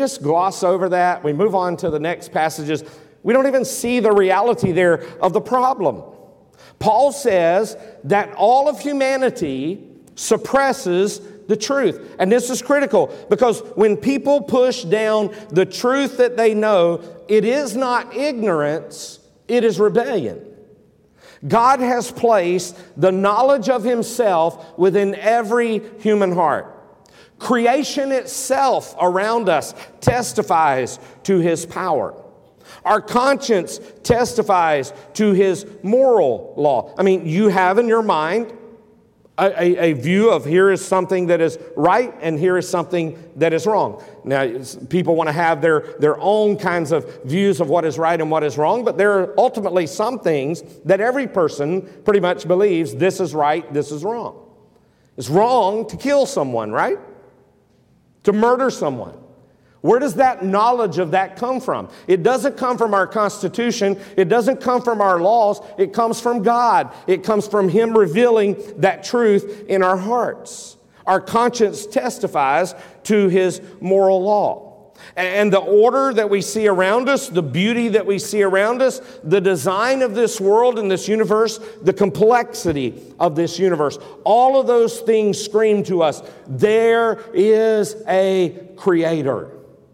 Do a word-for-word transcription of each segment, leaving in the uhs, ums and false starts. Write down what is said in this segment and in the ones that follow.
just gloss over that. We move on to the next passages. We don't even see the reality there of the problem. Paul says that all of humanity suppresses the truth. And this is critical because when people push down the truth that they know, it is not ignorance, it is rebellion. God has placed the knowledge of Himself within every human heart. Creation itself around us testifies to His power. Our conscience testifies to His moral law. I mean, you have in your mind a, a, a view of here is something that is right and here is something that is wrong. Now, people want to have their, their own kinds of views of what is right and what is wrong, but there are ultimately some things that every person pretty much believes this is right, this is wrong. It's wrong to kill someone, right? To murder someone. Where does that knowledge of that come from? It doesn't come from our Constitution. It doesn't come from our laws. It comes from God. It comes from Him revealing that truth in our hearts. Our conscience testifies to His moral law. And the order that we see around us, the beauty that we see around us, the design of this world and this universe, the complexity of this universe, all of those things scream to us, there is a Creator.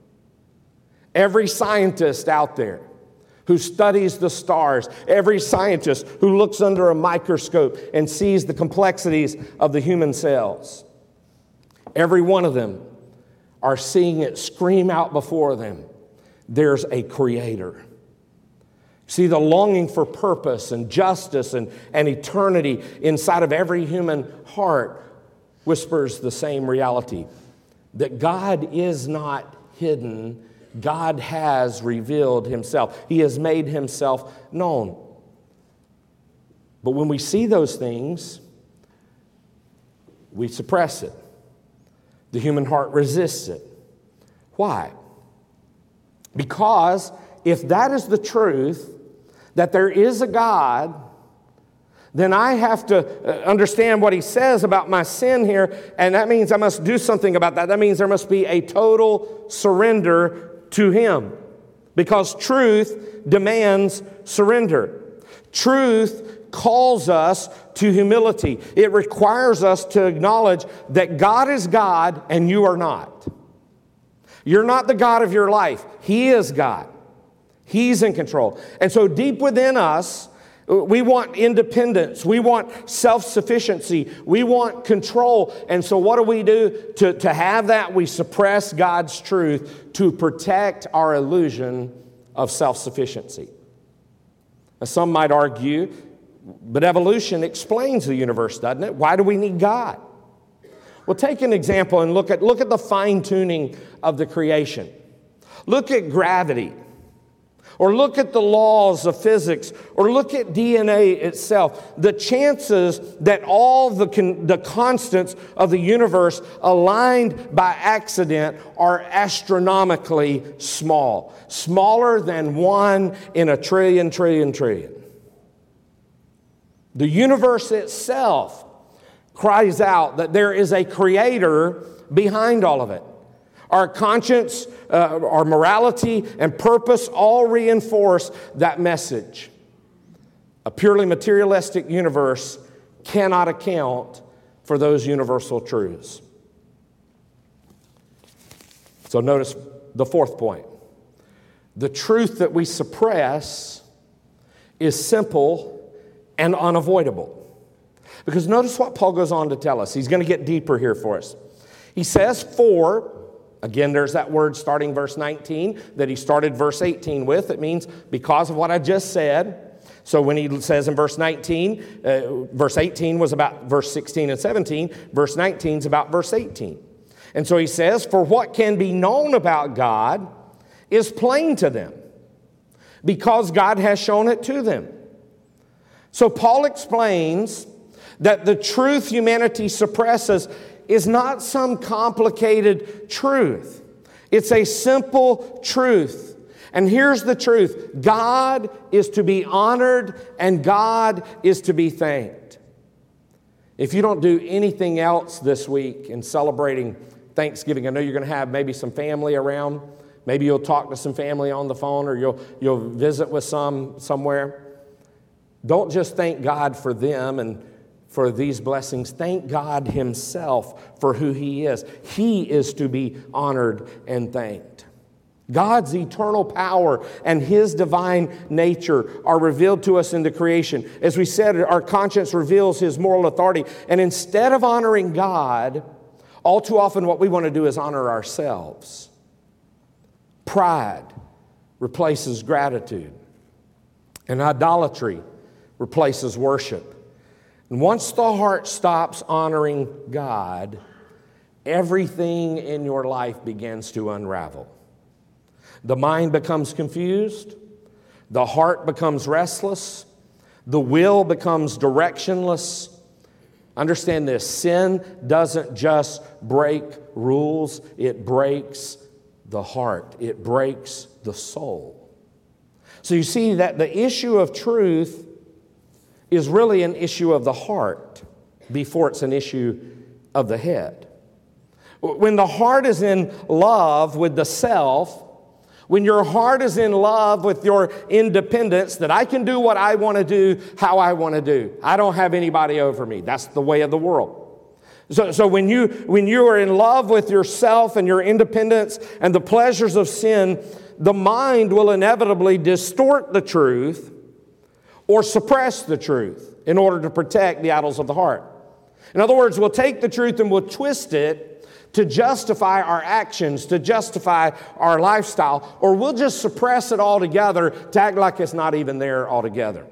Every scientist out there who studies the stars, every scientist who looks under a microscope and sees the complexities of the human cells, every one of them are seeing it scream out before them, there's a Creator. See, the longing for purpose and justice and, and eternity inside of every human heart whispers the same reality, that God is not hidden. God has revealed Himself. He has made Himself known. But when we see those things, we suppress it. The human heart resists it. Why? Because if that is the truth, that there is a God, then I have to understand what He says about my sin here, and that means I must do something about that. That means there must be a total surrender to Him, because truth demands surrender. Truth calls us to humility. It requires us to acknowledge that God is God and you are not. You're not the God of your life. He is God. He's in control. And so deep within us, we want independence. We want self-sufficiency. We want control. And so what do we do to, to have that? We suppress God's truth to protect our illusion of self-sufficiency. Now, some might argue, but evolution explains the universe, doesn't it? Why do we need God? Well, take an example and look at, look at the fine-tuning of the creation. Look at gravity. Or look at the laws of physics, or look at D N A itself. The chances that all the, con- the constants of the universe aligned by accident are astronomically small. Smaller than one in a trillion, trillion, trillion. The universe itself cries out that there is a Creator behind all of it. Our conscience, uh, our morality, and purpose all reinforce that message. A purely materialistic universe cannot account for those universal truths. So notice the fourth point. The truth that we suppress is simple and unavoidable. Because notice what Paul goes on to tell us. He's going to get deeper here for us. He says, for... Again, there's that word starting verse nineteen that he started verse eighteen with. It means because of what I just said. So when he says in verse nineteen, uh, verse eighteen was about verse sixteen and seventeen. Verse nineteen is about verse eighteen. And so he says, for what can be known about God is plain to them, because God has shown it to them. So Paul explains that the truth humanity suppresses is not some complicated truth. It's a simple truth. And here's the truth. God is to be honored and God is to be thanked. If you don't do anything else this week in celebrating Thanksgiving. I know you're going to have maybe some family around. Maybe you'll talk to some family on the phone, or you'll, you'll visit with some somewhere. Don't just thank God for them and for these blessings. Thank God himself for who he is. He is to be honored and thanked. God's eternal power and his divine nature are revealed to us in the creation. As we said, our conscience reveals his moral authority. And instead of honoring God, all too often what we want to do is honor ourselves. Pride replaces gratitude, and idolatry replaces worship. And once the heart stops honoring God, everything in your life begins to unravel. The mind becomes confused, the heart becomes restless, the will becomes directionless. Understand this, sin doesn't just break rules, it breaks the heart, it breaks the soul. So you see that the issue of truth is really an issue of the heart before it's an issue of the head. When the heart is in love with the self, when your heart is in love with your independence, that I can do what I want to do, how I want to do. I don't have anybody over me. That's the way of the world. So, so when you when you are in love with yourself and your independence and the pleasures of sin, the mind will inevitably distort the truth or suppress the truth in order to protect the idols of the heart. In other words, we'll take the truth and we'll twist it to justify our actions, to justify our lifestyle, or we'll just suppress it altogether to act like it's not even there altogether.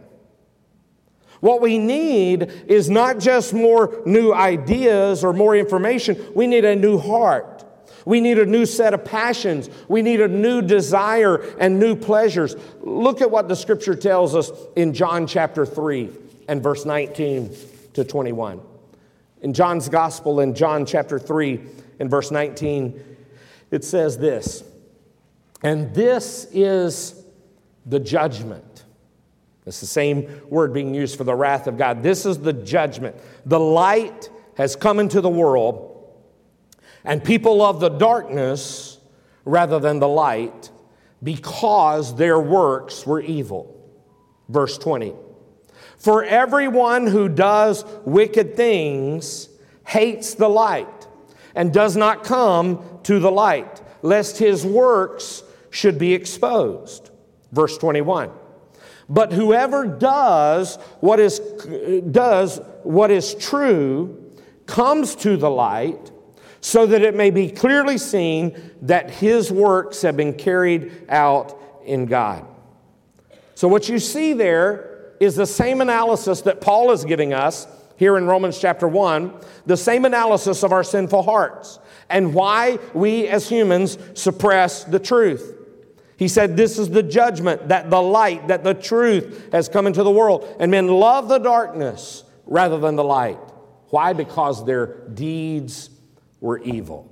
What we need is not just more new ideas or more information. We need a new heart. We need a new set of passions. We need a new desire and new pleasures. Look at what the Scripture tells us in John chapter three and verse nineteen to twenty-one. In John's Gospel, in John chapter three and verse nineteen, it says this, "And this is the judgment." It's the same word being used for the wrath of God. This is the judgment. The light has come into the world, and people love the darkness rather than the light because their works were evil. Verse twenty. "For everyone who does wicked things hates the light and does not come to the light, lest his works should be exposed." Verse twenty-one. "But whoever does what is does what is true comes to the light, so that it may be clearly seen that his works have been carried out in God." So what you see there is the same analysis that Paul is giving us here in Romans chapter one, the same analysis of our sinful hearts and why we as humans suppress the truth. He said this is the judgment, that the light, that the truth has come into the world, and men love the darkness rather than the light. Why? Because their deeds were evil.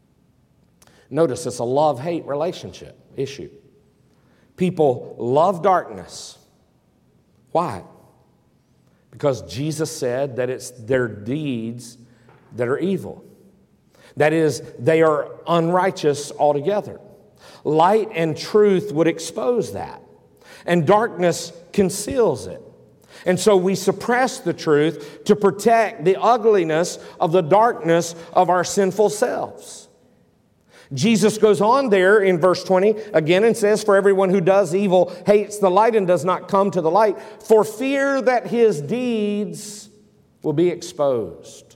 Notice it's a love-hate relationship issue. People love darkness. Why? Because Jesus said that it's their deeds that are evil. That is, they are unrighteous altogether. Light and truth would expose that, and darkness conceals it. And so we suppress the truth to protect the ugliness of the darkness of our sinful selves. Jesus goes on there in verse twenty again and says, "For everyone who does evil hates the light and does not come to the light, for fear that his deeds will be exposed."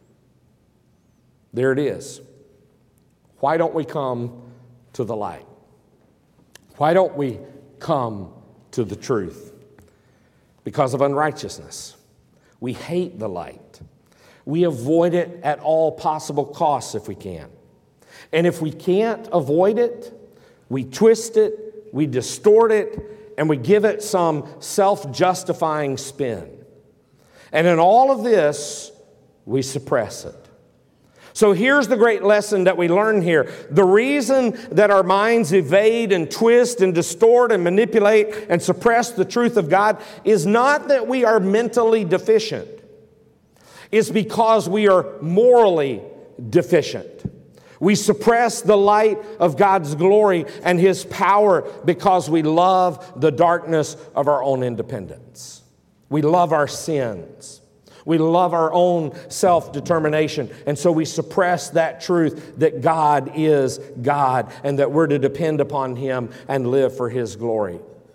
There it is. Why don't we come to the light? Why don't we come to the truth? Because of unrighteousness. We hate the light. We avoid it at all possible costs if we can. And if we can't avoid it, we twist it, we distort it, and we give it some self-justifying spin. And in all of this, we suppress it. So here's the great lesson that we learn here. The reason that our minds evade and twist and distort and manipulate and suppress the truth of God is not that we are mentally deficient. It's because we are morally deficient. We suppress the light of God's glory and His power because we love the darkness of our own independence. We love our sins. We love our own self-determination. And so we suppress that truth that God is God and that we're to depend upon Him and live for His glory.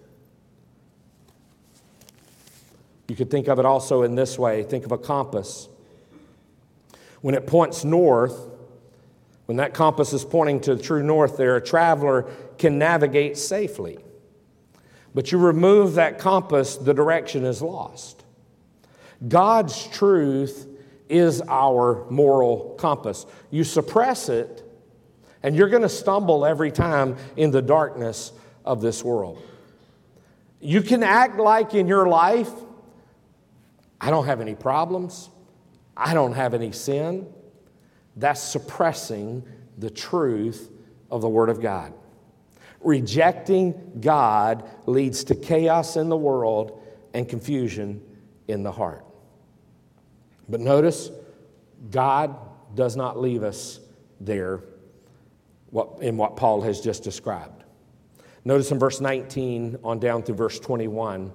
You could think of it also in this way. Think of a compass. When it points north, when that compass is pointing to the true north there, a traveler can navigate safely. But you remove that compass, the direction is lost. God's truth is our moral compass. You suppress it, and you're going to stumble every time in the darkness of this world. You can act like in your life, I don't have any problems. I don't have any sin. That's suppressing the truth of the Word of God. Rejecting God leads to chaos in the world and confusion in the heart. But notice, God does not leave us there in what Paul has just described. Notice in verse nineteen on down through verse twenty-one,